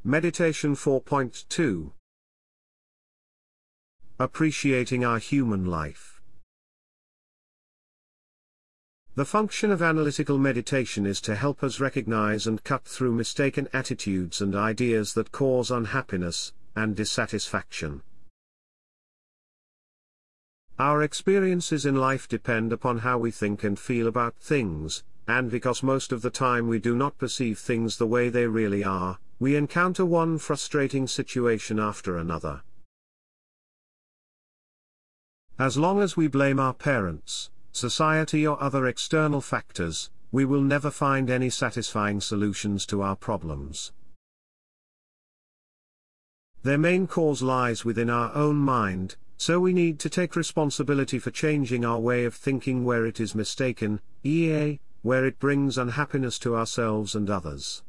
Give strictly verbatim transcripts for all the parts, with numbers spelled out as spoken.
Meditation four point two. Appreciating our human life. The function of analytical meditation is to help us recognize and cut through mistaken attitudes and ideas that cause unhappiness and dissatisfaction. Our experiences in life depend upon how we think and feel about things, and because most of the time we do not perceive things the way they really are, we encounter one frustrating situation after another. As long as we blame our parents, society or other external factors, we will never find any satisfying solutions to our problems. Their main cause lies within our own mind, so we need to take responsibility for changing our way of thinking where it is mistaken, that is, where it brings unhappiness to ourselves and others.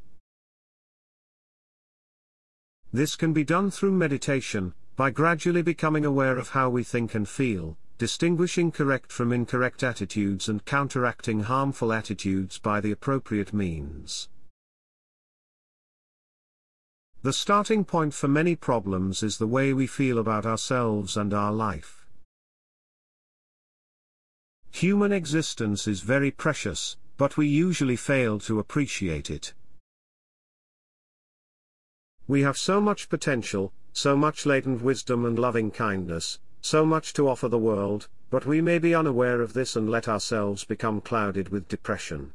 This can be done through meditation, by gradually becoming aware of how we think and feel, distinguishing correct from incorrect attitudes and counteracting harmful attitudes by the appropriate means. The starting point for many problems is the way we feel about ourselves and our life. Human existence is very precious, but we usually fail to appreciate it. We have so much potential, so much latent wisdom and loving kindness, so much to offer the world, but we may be unaware of this and let ourselves become clouded with depression.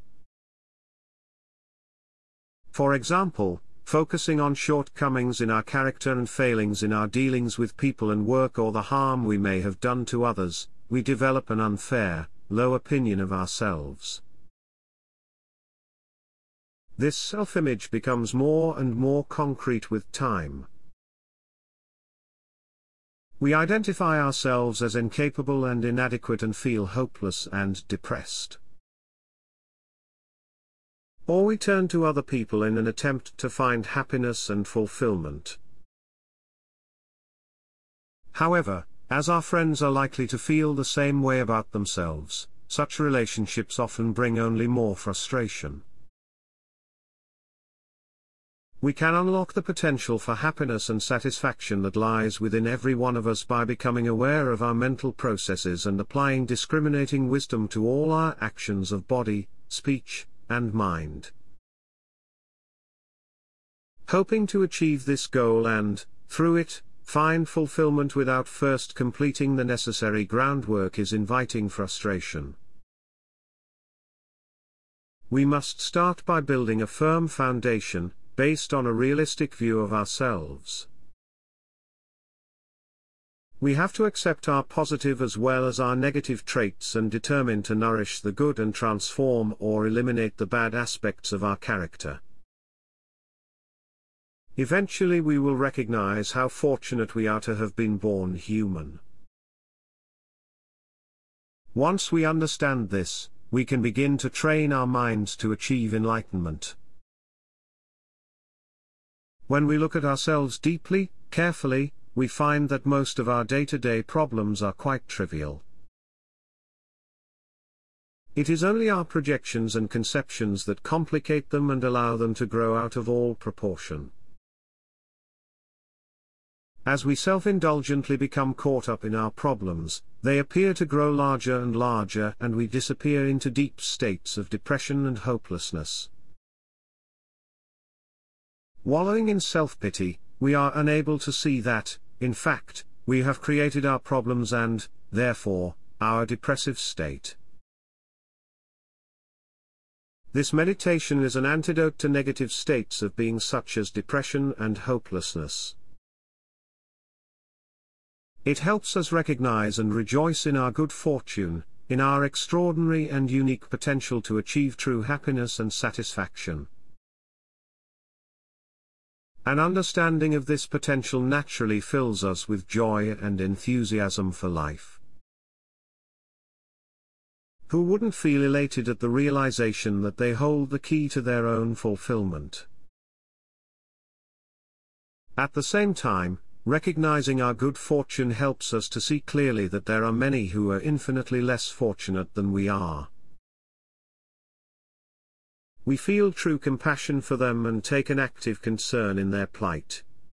For example, focusing on shortcomings in our character and failings in our dealings with people and work or the harm we may have done to others, we develop an unfair, low opinion of ourselves. This self-image becomes more and more concrete with time. We identify ourselves as incapable and inadequate and feel hopeless and depressed. Or we turn to other people in an attempt to find happiness and fulfillment. However, as our friends are likely to feel the same way about themselves, such relationships often bring only more frustration. We can unlock the potential for happiness and satisfaction that lies within every one of us by becoming aware of our mental processes and applying discriminating wisdom to all our actions of body, speech, and mind. Hoping to achieve this goal and, through it, find fulfillment without first completing the necessary groundwork is inviting frustration. We must start by building a firm foundation, based on a realistic view of ourselves. We have to accept our positive as well as our negative traits and determine to nourish the good and transform or eliminate the bad aspects of our character. Eventually we will recognize how fortunate we are to have been born human. Once we understand this, we can begin to train our minds to achieve enlightenment. When we look at ourselves deeply, carefully, we find that most of our day-to-day problems are quite trivial. It is only our projections and conceptions that complicate them and allow them to grow out of all proportion. As we self-indulgently become caught up in our problems, they appear to grow larger and larger and we disappear into deep states of depression and hopelessness. Wallowing in self-pity, we are unable to see that, in fact, we have created our problems and, therefore, our depressive state. This meditation is an antidote to negative states of being such as depression and hopelessness. It helps us recognize and rejoice in our good fortune, in our extraordinary and unique potential to achieve true happiness and satisfaction. An understanding of this potential naturally fills us with joy and enthusiasm for life. Who wouldn't feel elated at the realization that they hold the key to their own fulfillment? At the same time, recognizing our good fortune helps us to see clearly that there are many who are infinitely less fortunate than we are. we feel true compassion for them and take an active concern in their plight.